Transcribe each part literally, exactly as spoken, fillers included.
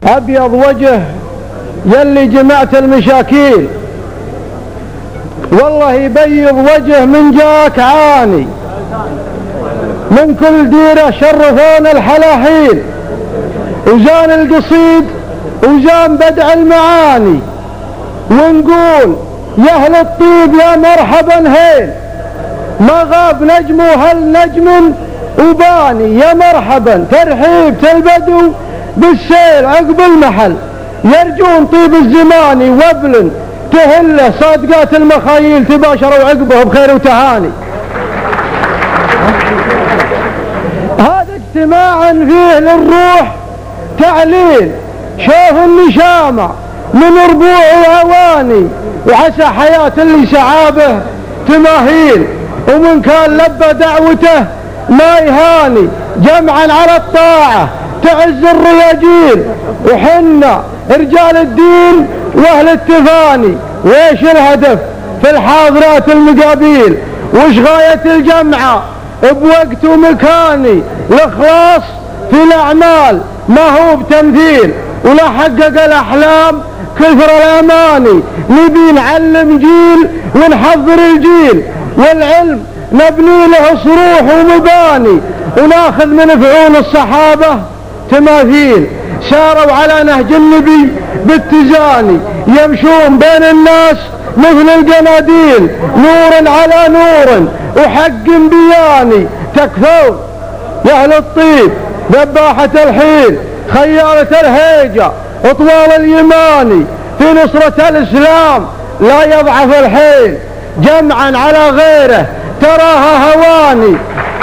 أبيض وجه يلي جمعت المشاكيل، والله يبيض وجه من جاك عاني، من كل ديرة شرفون الحلاحيل، وزان القصيد وزان بدع المعاني، ونقول يا أهل الطيب يا مرحبا هيل، ما غاب نجم وهل نجم وباني، يا مرحبا ترحيب البدو بالسيل عقب المحل، يرجون طيب الزماني وابل تهله صادقات المخايل، تباشروا عقبه بخير وتهاني. هذا اجتماعا فيه للروح تعليل، شوف اللي شامع من ربوع وعواني، وعسى حياة اللي سعابه تماهيل، ومن كان لبى دعوته ما يهاني، جمعا على الطاعة تعز الرياجيل، وحنا رجال الدين واهل التفاني، ويش الهدف في الحاضرات المقابيل، وش غاية الجمعة بوقت ومكاني، الاخلاص في الاعمال ما هو بتمثيل، ولا حقق الاحلام كثر الاماني، نبي نعلم جيل ونحضر الجيل، والعلم نبني له صروح ومباني، وناخذ من فعول الصحابة تماثيل، ساروا على نهج النبي بالتزاني، يمشون بين الناس مثل القناديل، نور على نور وحق بياني، تكفون يا أهل الطيب ذباحة الحيل، خيارة الهيجة اطوال اليماني، في نصرة الإسلام لا يضعف الحيل، جمعا على غيره تراها هواني،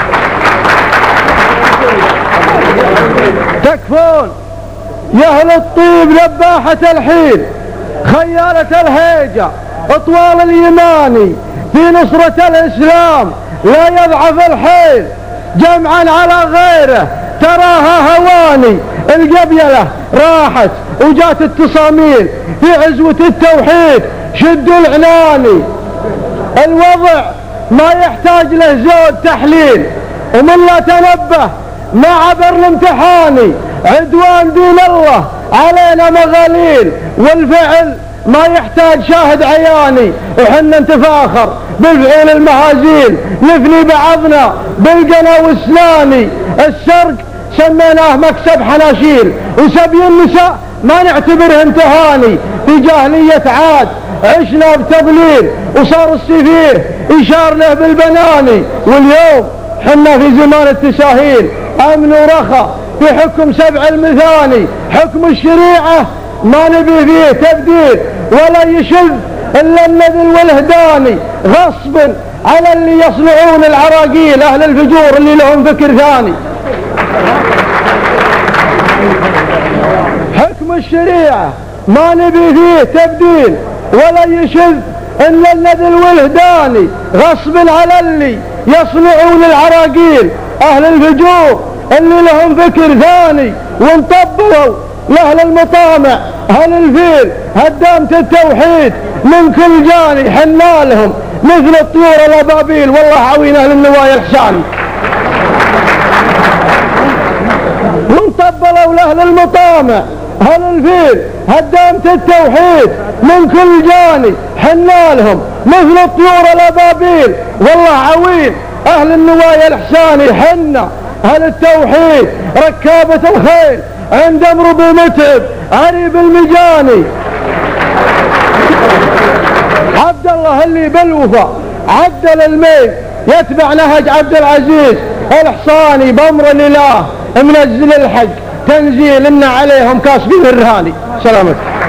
تكفون يا أهل الطيب ذباحة الحيل، خيارة الهيجة اطوال اليماني، في نصرة الإسلام لا يضعف الحيل، جمعا على غيره تراها هواني، القبيلة راحت وجات التصاميل، في عزوة التوحيد شدوا العناني، الوضع ما يحتاج له زود تحليل، ومن لا تنبه ما عبر الامتحاني، عدوان دين الله علينا مغاليل، والفعل ما يحتاج شاهد عياني، وحنا نتفاخر بالفعول المهازيل، نفني بعضنا بالقنا والسناني، السرق سميناه مكسب حناشيل، وسبي النساء ما نعتبرهن تهاني، في جاهلية عاد عشنا بتضليل، وصار السفيه يشار له بالبناني، واليوم حنا في زمان التساهيل، امن ورخاء في حكم سبع المثاني، حكم الشريعة ما نبي فيه تبديل، ولا يشذ الا النذل والهداني، غصب على اللي يصنعون العراقيل، اهل الفجور اللي لهم فكر ثاني. حكم الشريعة ما نبي فيه تبديل، ولا يشذ الا النذل والهداني، غصب على اللي يصنعون العراقيل، اهل الفجور اللي لهم فكر ثاني، وانطبلوا لأهل المطامع أهل الفيل هدامة التوحيد من كل جاني، حنا لهم مثل الطيور الأبابيل، والله عوين أهل النوايا الحساني، وانطبلوا لأهل المطامع أهل الفيل هدامة التوحيد من كل جاني، حنا لهم مثل الطيور الأبابيل، والله عوين أهل النوايا الحساني، حنا أهل التوحيد ركابة الخيل عند امر بمتعب عريب المجاني، عبد الله اللي بالوفا عدل الميل، يتبع نهج عبد العزيز الحصاني، بأمر الاله منزل الحق تنزيل ان عليهم كاسبين الرهاني. سلامتك.